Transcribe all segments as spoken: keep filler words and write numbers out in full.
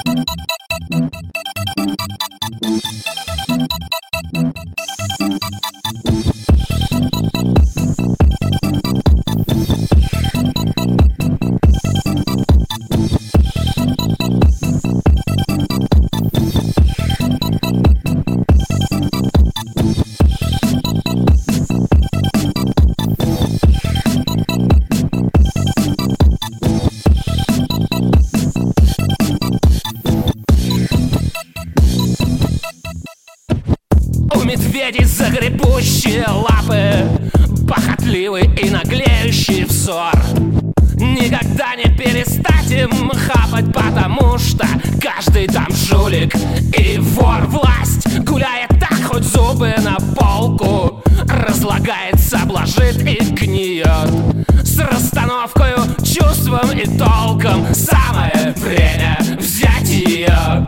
Медведей загребущие лапы, похотливый и наглеющий взор. Никогда не перестать им хапать, потому что каждый там жулик и вор. Власть гуляет так, хоть зубы на полку разлагается, блажит и гниет. С расстановкою, чувством и толком самое время взять ее.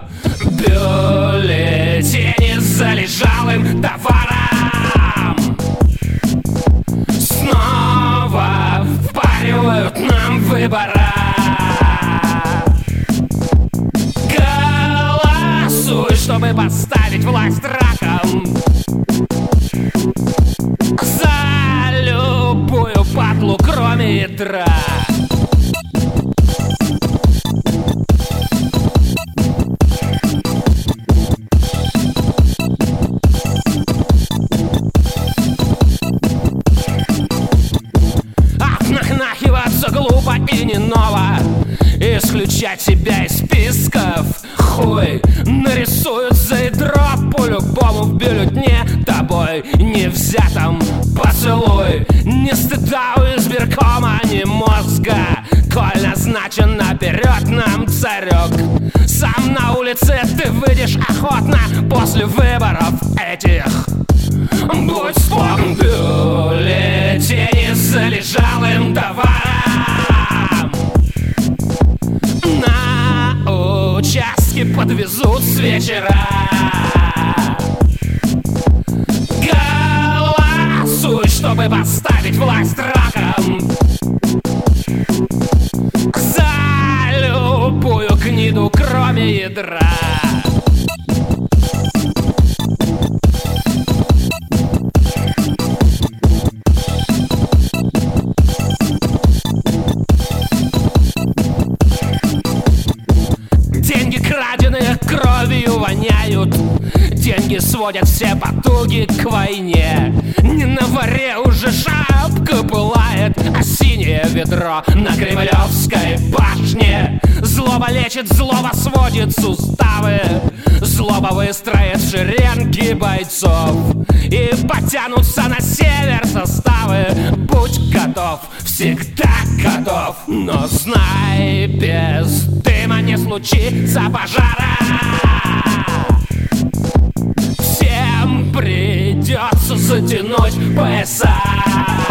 Бюллетени залежалым товаром снова впаривают нам выбора. Голосуй, чтобы поставить власть раком, за любую падлу, кроме ядра. Глупо и не ново исключать себя из списков. Хуй нарисуют за ядро по-любому в бюллетне тобой не взятом. Поцелуй ни стыда у избиркома, ни мозга, коль назначен наперед нам царек. Сам на улице ты выйдешь охотно после выборов этих. Будь спокон, бюллетени залежалым товаром на участке подвезут с вечера. Голосуй, чтобы поставить власть раком, за любую гниду, кроме ядра. Кровью воняют, деньги сводят все потуги к войне. Не на воре уже шапка пылает, а синее ведро на Кремлевской башне. Злоба лечит, злоба сводит суставы, злоба выстроит шеренги бойцов и потянутся на север составы. Будь готов, всегда готов, но знай, без дыма не случится пожара. Всем придется затянуть пояса.